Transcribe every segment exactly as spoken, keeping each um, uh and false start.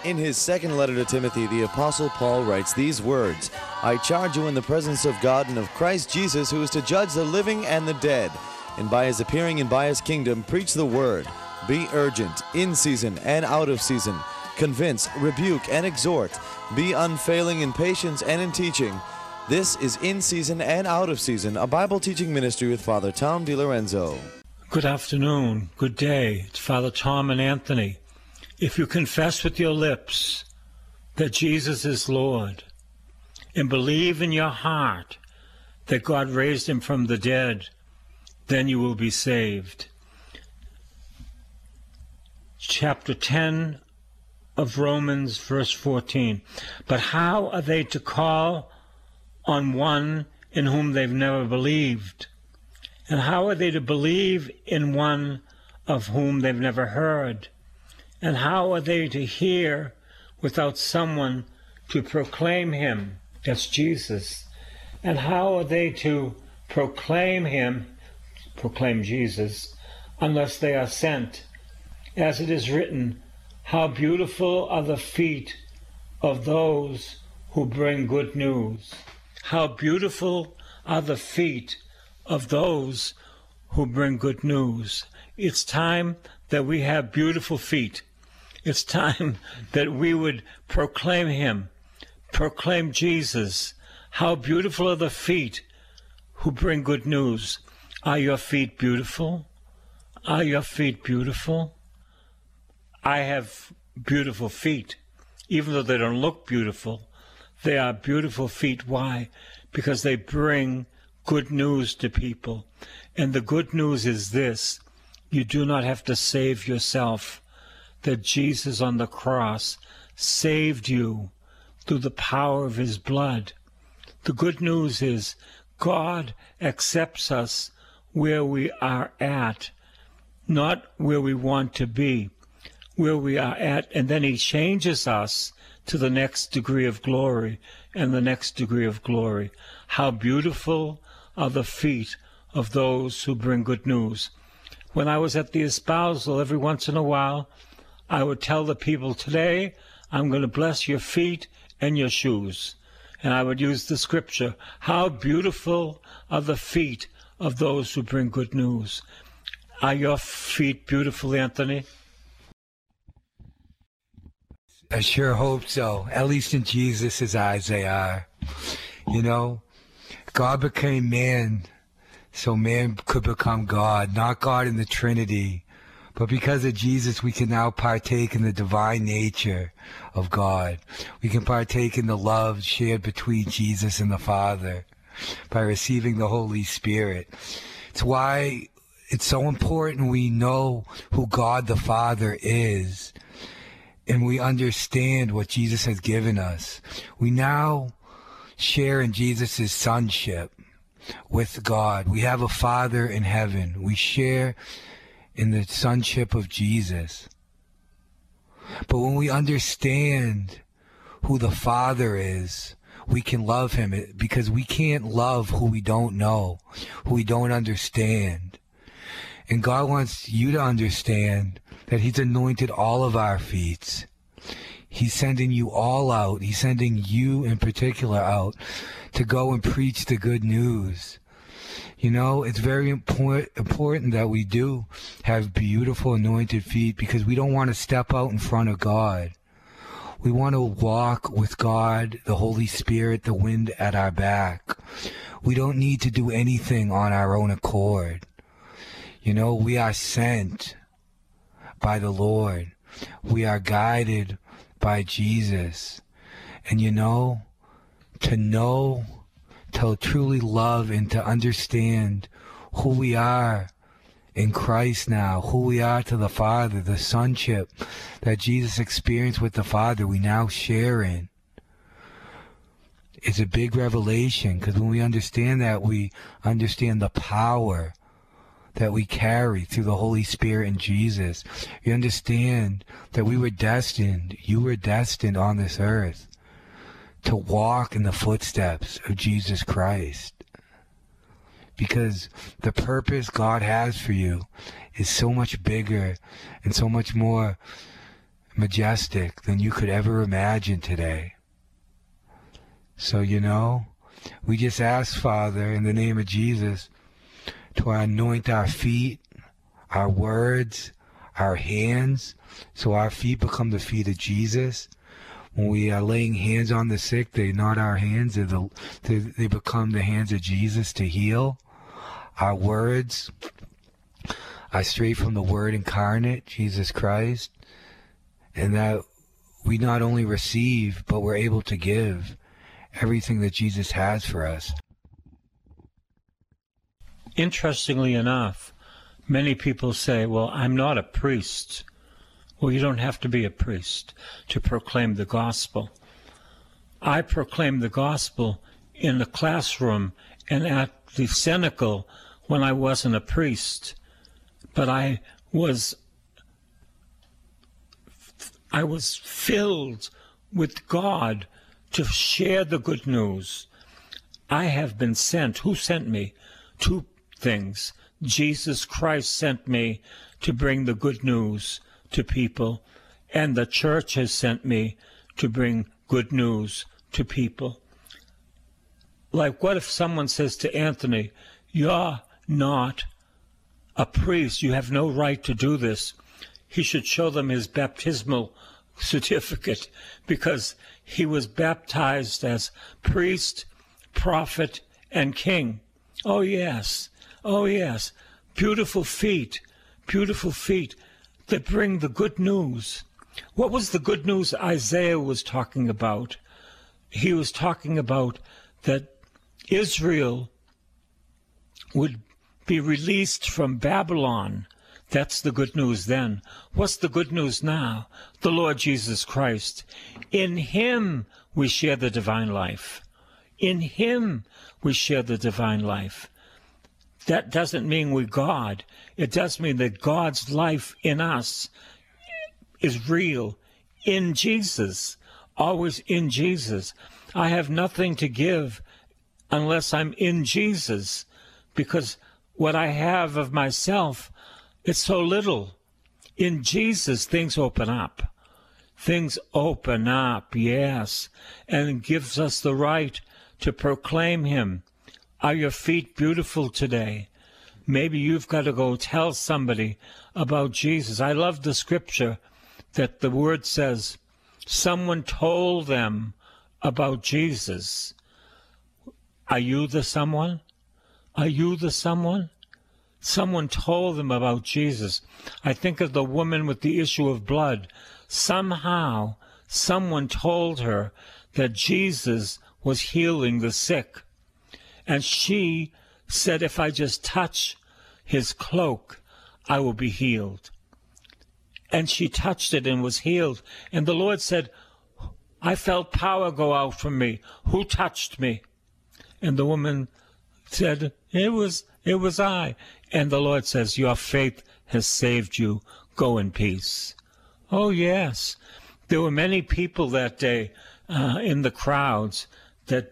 In his second letter to Timothy, the Apostle Paul writes these words, I charge you in the presence of God and of Christ Jesus, who is to judge the living and the dead, and by his appearing and by his kingdom, preach the word. Be urgent, in season and out of season. Convince, rebuke, and exhort. Be unfailing in patience and in teaching. This is In Season and Out of Season, a Bible teaching ministry with Father Tom DiLorenzo. Good afternoon, good day. It's Father Tom and Anthony. If you confess with your lips that Jesus is Lord and believe in your heart that God raised him from the dead, then you will be saved. Chapter ten of Romans, verse fourteen. But how are they to call on one in whom they've never believed? And how are they to believe in one of whom they've never heard? And how are they to hear without someone to proclaim him? That's Jesus. And how are they to proclaim him, proclaim Jesus, unless they are sent? As it is written, how beautiful are the feet of those who bring good news. How beautiful are the feet of those who bring good news. It's time that we have beautiful feet. It's time that we would proclaim him, proclaim Jesus. How beautiful are the feet who bring good news. Are your feet beautiful? Are your feet beautiful? I have beautiful feet. Even though they don't look beautiful, they are beautiful feet. Why? Because they bring good news to people. And the good news is this: you do not have to save yourself. That Jesus on the cross saved you through the power of his blood. The good news is God accepts us where we are at, not where we want to be, where we are at, and then he changes us to the next degree of glory and the next degree of glory. How beautiful are the feet of those who bring good news. When I was at the espousal, every once in a while, I would tell the people, today I'm going to bless your feet and your shoes. And I would use the scripture, how beautiful are the feet of those who bring good news. Are your feet beautiful, Anthony? I sure hope so. At least in Jesus' eyes they are. You know, God became man so man could become God, not God in the Trinity. But because of Jesus, we can now partake in the divine nature of God. We can partake in the love shared between Jesus and the Father by receiving the Holy Spirit. It's why it's so important we know who God the Father is, and we understand what Jesus has given us. We now share in Jesus' sonship with God. We have a Father in heaven. We share in the sonship of Jesus. But when we understand who the Father is, we can love him, because we can't love who we don't know, who we don't understand. And God wants you to understand that he's anointed all of our feet. He's sending you all out. He's sending you in particular out to go and preach the good news. You know, it's very important important that we do have beautiful anointed feet, because we don't want to step out in front of God. We want to walk with God, the Holy Spirit, the wind at our back. We don't need to do anything on our own accord. You know, we are sent by the Lord. We are guided by Jesus. And you know, to know, to truly love and to understand who we are in Christ now, who we are to the Father, the sonship that Jesus experienced with the Father, we now share in. It's a big revelation, because when we understand that, we understand the power that we carry through the Holy Spirit in Jesus. You understand that we were destined, you were destined on this earth to walk in the footsteps of Jesus Christ. Because the purpose God has for you is so much bigger and so much more majestic than you could ever imagine today. So, you know, we just ask, Father, in the name of Jesus, to anoint our feet, our words, our hands, so our feet become the feet of Jesus. When we are laying hands on the sick, they're not our hands, they're the, they, they become the hands of Jesus to heal. Our words are straight from the Word incarnate, Jesus Christ, and that we not only receive, but we're able to give everything that Jesus has for us. Interestingly enough, many people say, well, I'm not a priest. Well, you don't have to be a priest to proclaim the gospel. I proclaimed the gospel in the classroom and at the cenacle when I wasn't a priest, but I was I was filled with God to share the good news. I have been sent. Who sent me? Two things. Jesus Christ sent me to bring the good news to people, and the church has sent me to bring good news to people. Like, what if someone says to Anthony, you're not a priest, you have no right to do this? He should show them his baptismal certificate, because he was baptized as priest, prophet, and king. Oh yes, oh yes, beautiful feet, beautiful feet that bring the good news. What was the good news Isaiah was talking about? He was talking about that Israel would be released from Babylon. That's the good news then. What's the good news now? The Lord Jesus Christ. In him we share the divine life. In him we share the divine life. That doesn't mean we're God. It does mean that God's life in us is real, in Jesus, always in Jesus. I have nothing to give unless I'm in Jesus, because what I have of myself, it's so little. In Jesus, things open up. Things open up, yes, and gives us the right to proclaim him. Are your feet beautiful today? Maybe you've got to go tell somebody about Jesus. I love the scripture that the word says, someone told them about Jesus. Are you the someone? Are you the someone? Someone told them about Jesus. I think of the woman with the issue of blood. Somehow, someone told her that Jesus was healing the sick. And she said, if I just touch his cloak, I will be healed. And she touched it and was healed. And the Lord said, I felt power go out from me. Who touched me? And the woman said, it was, it was I. And the Lord says, your faith has saved you. Go in peace. Oh, yes. There were many people that day uh, in the crowds that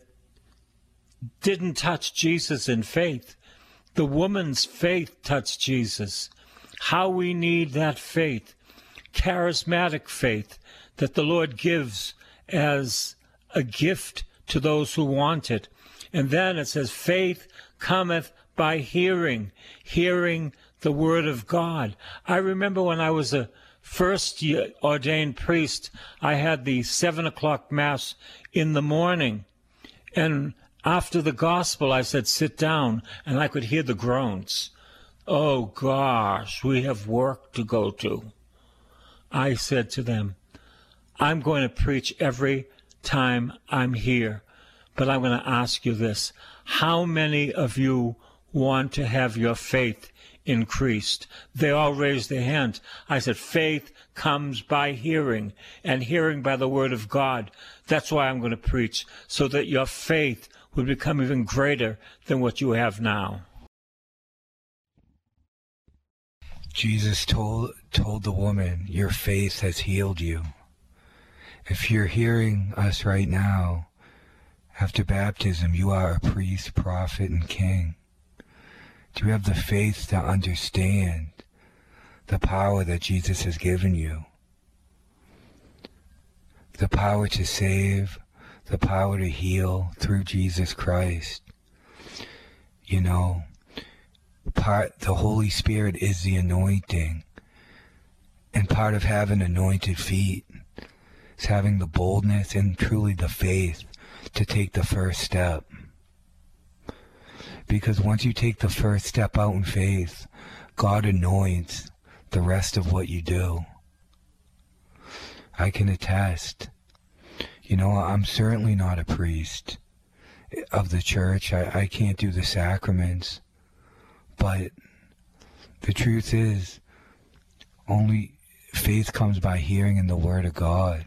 didn't touch Jesus in faith. The woman's faith touched Jesus. How we need that faith, charismatic faith that the Lord gives as a gift to those who want it. And then it says, faith cometh by hearing, hearing the word of God. I remember when I was a first ordained priest, I had the seven o'clock mass in the morning. And after the gospel, I said, sit down, and I could hear the groans. Oh, gosh, we have work to go to. I said to them, I'm going to preach every time I'm here, but I'm going to ask you this. How many of you want to have your faith increased? They all raised their hands. I said, faith comes by hearing, and hearing by the word of God. That's why I'm going to preach, so that your faith would become even greater than what you have now. Jesus told told the woman, your faith has healed you. If you're hearing us right now, after baptism, you are a priest, prophet, and king. Do you have the faith to understand the power that Jesus has given you? the power to save, the power to heal through Jesus Christ. You know, part the Holy Spirit is the anointing. And part of having anointed feet is having the boldness and truly the faith to take the first step. Because once you take the first step out in faith, God anoints the rest of what you do. I can attest. You know, I'm certainly not a priest of the church. I, I can't do the sacraments. But the truth is, only faith comes by hearing in the Word of God.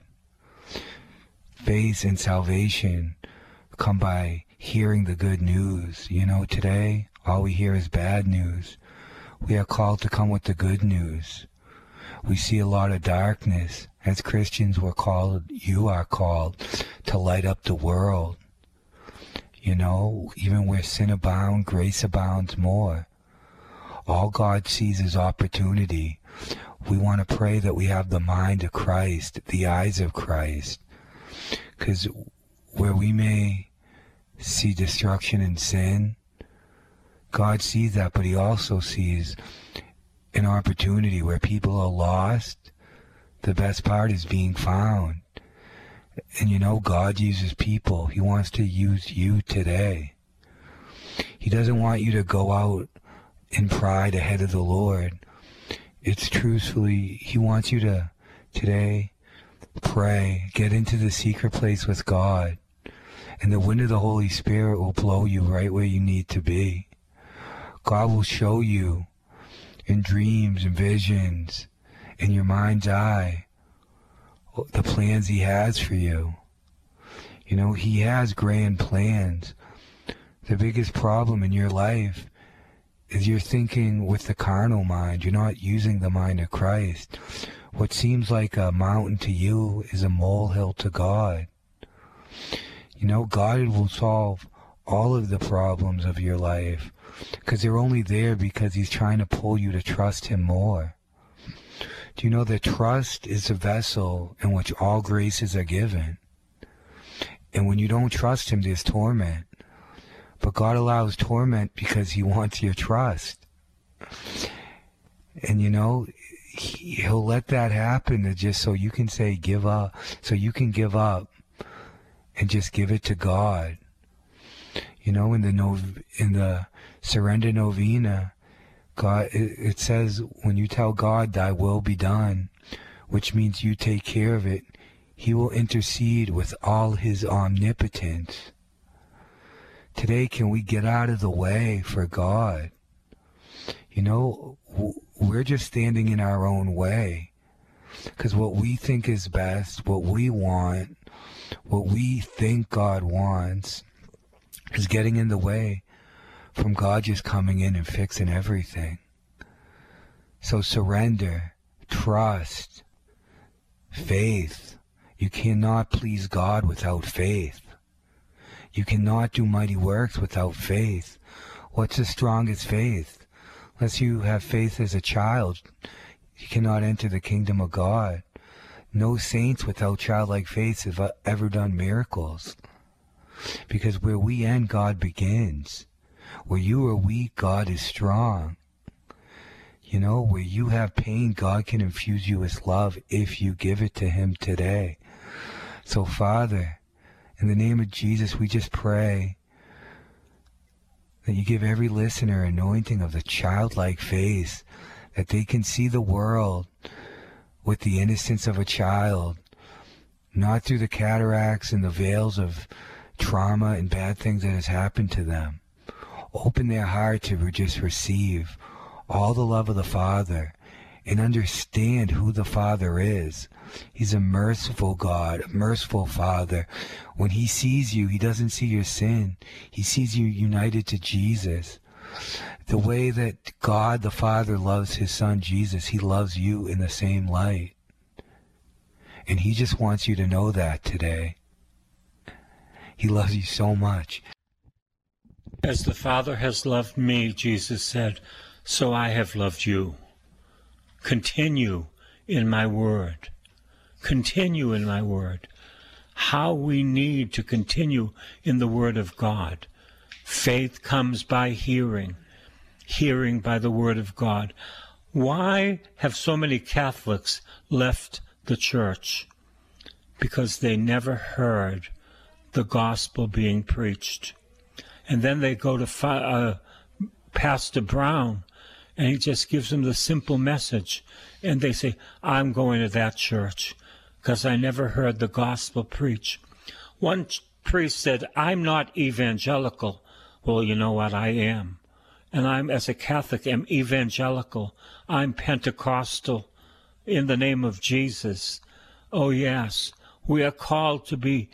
Faith and salvation come by hearing the good news. You know, today, all we hear is bad news. We are called to come with the good news. We see a lot of darkness. As Christians, we're called, you are called, to light up the world. You know, even where sin abounds, grace abounds more. All God sees is opportunity. We want to pray that we have the mind of Christ, the eyes of Christ. Because where we may see destruction and sin, God sees that, but he also sees an opportunity where people are lost. The best part is being found. And you know, God uses people. He wants to use you today. He doesn't want you to go out in pride ahead of the Lord. It's truthfully, he wants you to today pray, get into the secret place with God, and the wind of the Holy Spirit will blow you right where you need to be. God will show you in dreams and visions, in your mind's eye, the plans he has for you. You know, he has grand plans. The biggest problem in your life is you're thinking with the carnal mind. You're not using the mind of Christ. What seems like a mountain to you is a molehill to God. You know, God will solve all of the problems of your life because they're only there because he's trying to pull you to trust him more. Do you know that trust is a vessel in which all graces are given? And when you don't trust him, there's torment. But God allows torment because he wants your trust. And you know, he, he'll let that happen to just so you can say give up, so you can give up and just give it to God. You know, in the nov- in the surrender novena, God, it, it says when you tell God thy will be done, which means you take care of it, he will intercede with all his omnipotence. Today, can we get out of the way for God? You know, we're just standing in our own way. Because what we think is best, what we want, what we think God wants, is getting in the way from God just coming in and fixing everything. So surrender, trust, faith. You cannot please God without faith. You cannot do mighty works without faith. What's the strongest faith? Unless you have faith as a child, you cannot enter the kingdom of God. No saints without childlike faith have ever done miracles. Because where we end, God begins. Where you are weak, God is strong. You know, where you have pain, God can infuse you with love if you give it to him today. So, Father, in the name of Jesus, we just pray that you give every listener anointing of the childlike faith, that they can see the world with the innocence of a child, not through the cataracts and the veils of trauma and bad things that has happened to them. Open their heart to just receive all the love of the Father and understand who the Father is. He's a merciful God, a merciful Father. When he sees you, he doesn't see your sin. He sees you united to Jesus. The way that God the Father loves his Son Jesus, he loves you in the same light. And he just wants you to know that today. He loves you so much. As the Father has loved me, Jesus said, so I have loved you. Continue in my word. Continue in my word. how we need to continue in the Word of God. Faith comes by hearing, hearing by the Word of God. Why have so many Catholics left the church? Because they never heard the gospel being preached. And then they go to uh, Pastor Brown, and he just gives them the simple message. And they say, I'm going to that church because I never heard the gospel preached. One priest said, I'm not evangelical. Well, you know what? I am. And I'm, as a Catholic, am evangelical. I'm Pentecostal in the name of Jesus. Oh, yes. We are called to be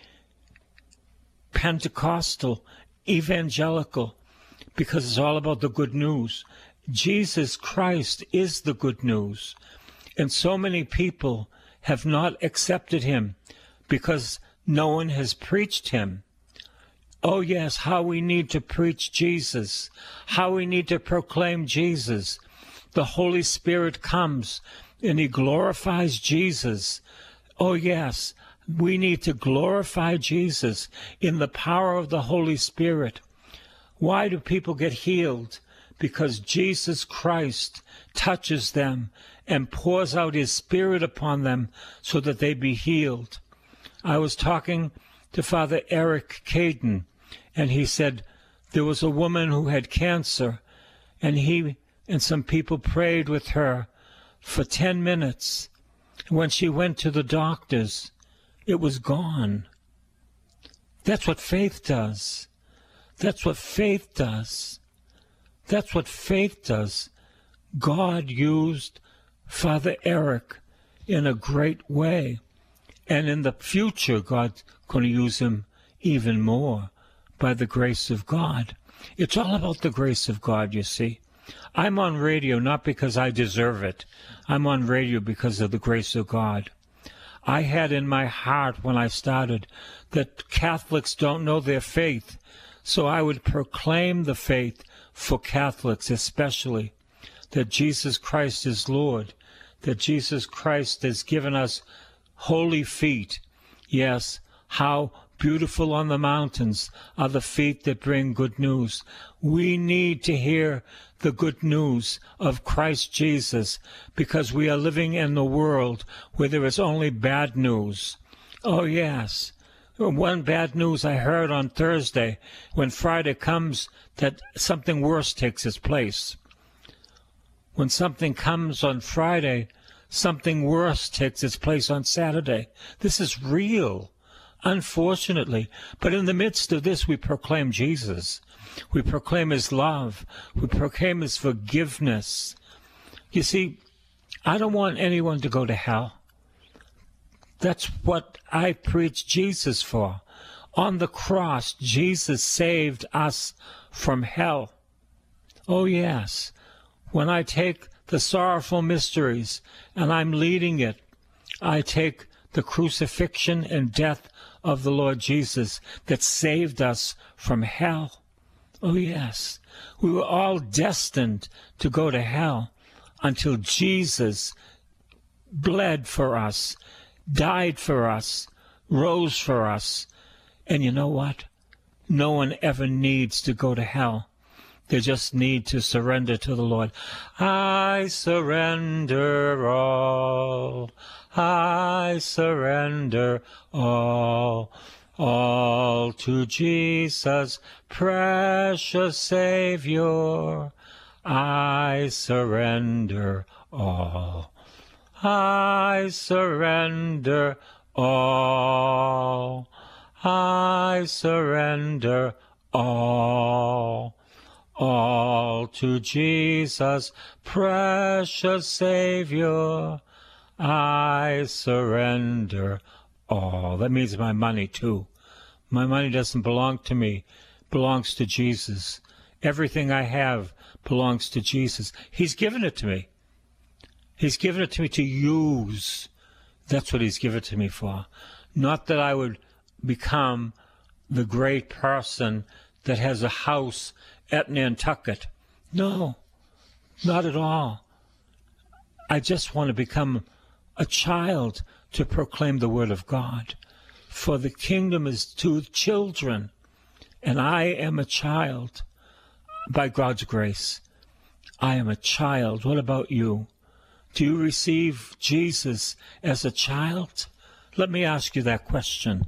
Pentecostal, evangelical, because it's all about the good news. Jesus Christ is the good news. And so many people have not accepted him because no one has preached him. Oh, yes, how we need to preach Jesus, how we need to proclaim Jesus. The Holy Spirit comes and he glorifies Jesus. Oh, yes, we need to glorify Jesus in the power of the Holy Spirit. Why do people get healed? Because Jesus Christ touches them and pours out his Spirit upon them so that they be healed. I was talking to Father Eric Caden, and he said there was a woman who had cancer, and he and some people prayed with her for ten minutes. When she went to the doctors, it was gone. That's what faith does. That's what faith does. That's what faith does. God used Father Eric in a great way. And in the future, God's going to use him even more by the grace of God. It's all about the grace of God, you see. I'm on radio not because I deserve it. I'm on radio because of the grace of God. I had in my heart when I started that Catholics don't know their faith, so I would proclaim the faith for Catholics especially, that Jesus Christ is Lord, that Jesus Christ has given us holy feet. Yes, how beautiful on the mountains are the feet that bring good news. We need to hear the good news of Christ Jesus because we are living in the world where there is only bad news. Oh, yes. One bad news I heard on Thursday, when Friday comes, that something worse takes its place. When something comes on Friday, something worse takes its place on Saturday. This is real, unfortunately. But in the midst of this, we proclaim Jesus. We proclaim his love. We proclaim his forgiveness. You see, I don't want anyone to go to hell. That's what I preach Jesus for. On the cross, Jesus saved us from hell. Oh, yes. When I take the sorrowful mysteries and I'm leading it, I take the crucifixion and death of the Lord Jesus that saved us from hell. Oh, yes. We were all destined to go to hell until Jesus bled for us, died for us, rose for us. And you know what? No one ever needs to go to hell. They just need to surrender to the Lord. I surrender all. I surrender all. All to Jesus, precious Savior. I surrender all. I surrender all. I surrender all. All to Jesus, precious Savior. I surrender all. That means my money, too. My money doesn't belong to me. It belongs to Jesus. Everything I have belongs to Jesus. He's given it to me. He's given it to me to use. That's what he's given it to me for. Not that I would become the great person that has a house at Nantucket. No, not at all. I just want to become a child to proclaim the word of God. For the kingdom is to children, and I am a child. By God's grace, I am a child. What about you? Do you receive Jesus as a child? Let me ask you that question.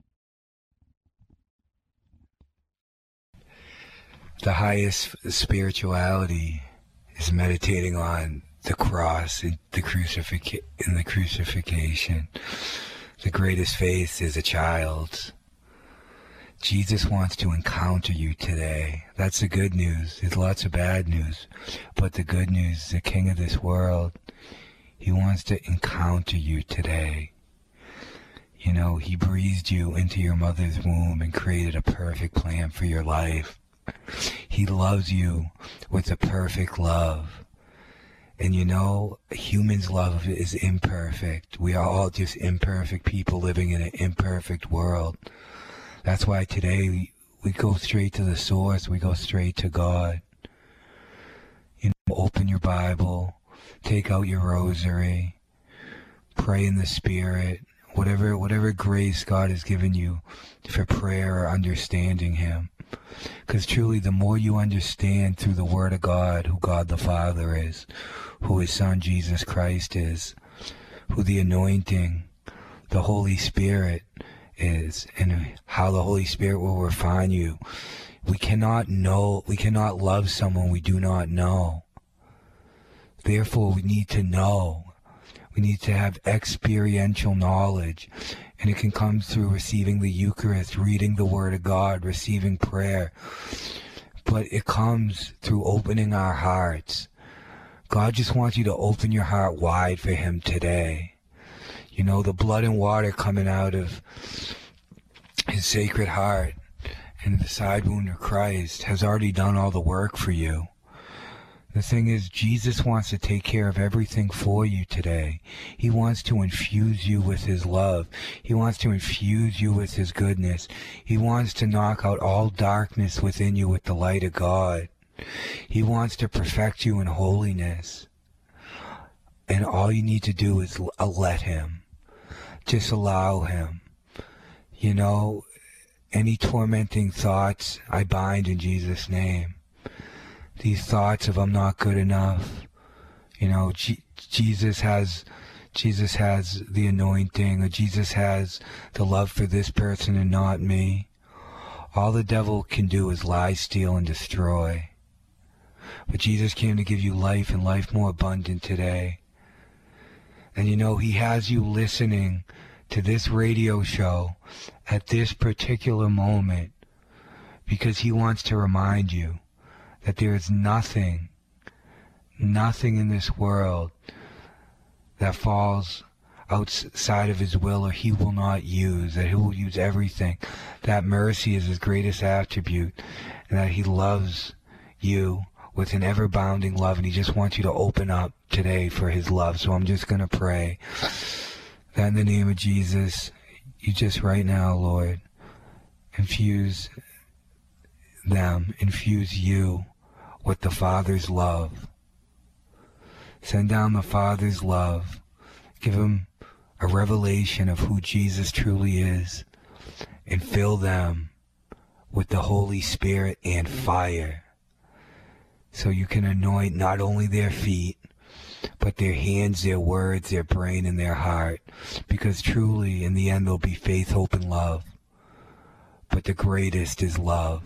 The highest spirituality is meditating on the cross and the crucifixion. In the crucifixion, the greatest faith is a child's. Jesus wants to encounter you today. That's the good news. There's lots of bad news, but the good news, the King of this world, he wants to encounter you today. You know, he breathed you into your mother's womb and created a perfect plan for your life. He loves you with a perfect love. And you know, humans' love is imperfect. We are all just imperfect people living in an imperfect world. That's why today we, we go straight to the source. We go straight to God. You know, open your Bible, take out your rosary, pray in the Spirit, whatever whatever grace God has given you for prayer or understanding him. Because truly, the more you understand through the Word of God who God the Father is, who his Son Jesus Christ is, who the anointing, the Holy Spirit is, and how the Holy Spirit will refine you. We cannot know, we cannot love someone we do not know. Therefore, we need to know. We need to have experiential knowledge, and it can come through receiving the Eucharist, reading the Word of God, receiving prayer. But it comes through opening our hearts. God just wants you to open your heart wide for him today. You know, the blood and water coming out of his sacred heart and the side wound of Christ has already done all the work for you. The thing is, Jesus wants to take care of everything for you today. He wants to infuse you with his love. He wants to infuse you with his goodness. He wants to knock out all darkness within you with the light of God. He wants to perfect you in holiness. And all you need to do is let him. Just allow him. You know, any tormenting thoughts I bind in Jesus' name. These thoughts of I'm not good enough, you know, G- Jesus has, Jesus has the anointing, or Jesus has the love for this person and not me. All the devil can do is lie, steal, and destroy. But Jesus came to give you life and life more abundant today. And you know, he has you listening to this radio show at this particular moment because he wants to remind you that there is nothing, nothing in this world that falls outside of his will or he will not use, that he will use everything. That mercy is his greatest attribute, and that he loves you with an ever-bounding love, and he just wants you to open up today for his love. So I'm just going to pray that in the name of Jesus, you just right now, Lord, infuse them, infuse you with the Father's love. Send down the Father's love. Give them a revelation of who Jesus truly is, and fill them with the Holy Spirit and fire, so you can anoint not only their feet, but their hands, their words, their brain, and their heart, because truly in the end there'll be faith, hope, and love. But the greatest is love.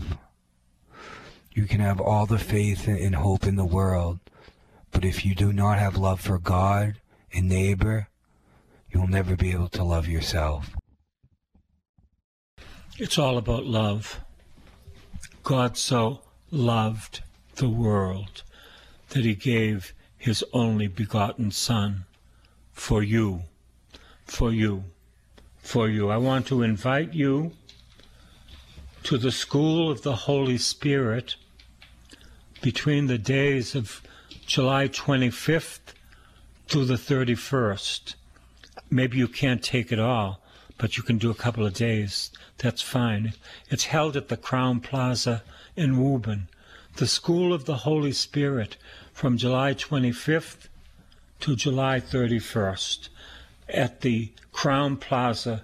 You can have all the faith and hope in the world, but if you do not have love for God and neighbor, you'll never be able to love yourself. It's all about love. God so loved the world that he gave his only begotten Son for you, for you, for you. I want to invite you to the School of the Holy Spirit between the days of July twenty-fifth to the thirty-first. Maybe you can't take it all, but you can do a couple of days. That's fine. It's held at the Crown Plaza in Woburn. The School of the Holy Spirit from July twenty-fifth to July thirty-first at the Crown Plaza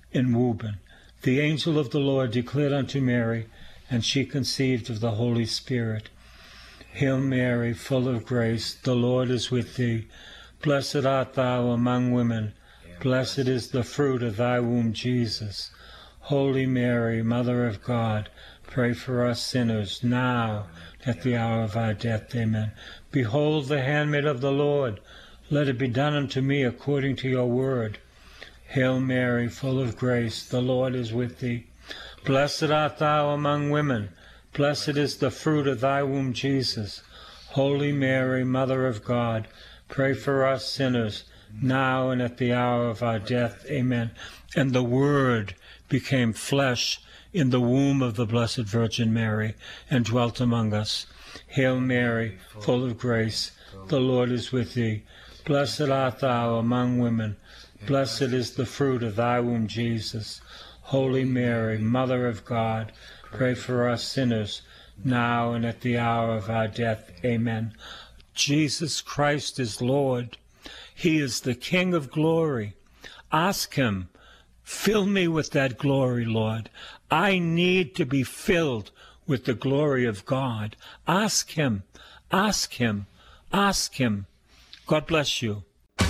in Woburn. The angel of the Lord declared unto Mary, and she conceived of the Holy Spirit. Hail Mary, full of grace, the Lord is with thee. Blessed art thou among women. Blessed is the fruit of thy womb, Jesus. Holy Mary, Mother of God, pray for us sinners, now and at the hour of our death. Amen. Behold the handmaid of the Lord. Let it be done unto me according to your word. Hail Mary, full of grace, the Lord is with thee. Blessed art thou among women. Blessed is the fruit of thy womb, Jesus. Holy Mary, Mother of God, pray for us sinners, now and at the hour of our death. Amen. And the Word became flesh in the womb of the Blessed Virgin Mary, and dwelt among us. Hail Mary, full of grace, the Lord is with thee. Blessed art thou among women. Blessed is the fruit of thy womb, Jesus. Holy Mary, Mother of God, pray for us sinners, now and at the hour of our death. Amen. Jesus Christ is Lord. He is the King of glory. Ask him, fill me with that glory, Lord. I need to be filled with the glory of God. Ask him, ask him, ask him. God bless you.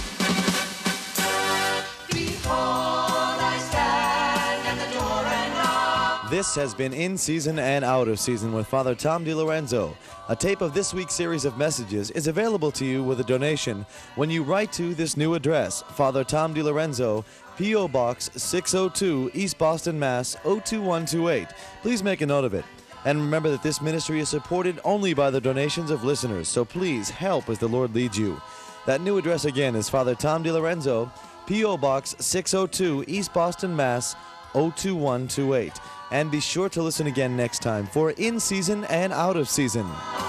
This has been In Season and Out of Season with Father Tom DiLorenzo. A tape of this week's series of messages is available to you with a donation when you write to this new address, Father Tom DiLorenzo, P O. Box six oh two, East Boston, Mass. oh two one two eight. Please make a note of it. And remember that this ministry is supported only by the donations of listeners, so please help as the Lord leads you. That new address again is Father Tom DiLorenzo, P O. Box six oh two, East Boston, Mass. oh two one two eight. And be sure to listen again next time for In Season and Out of Season.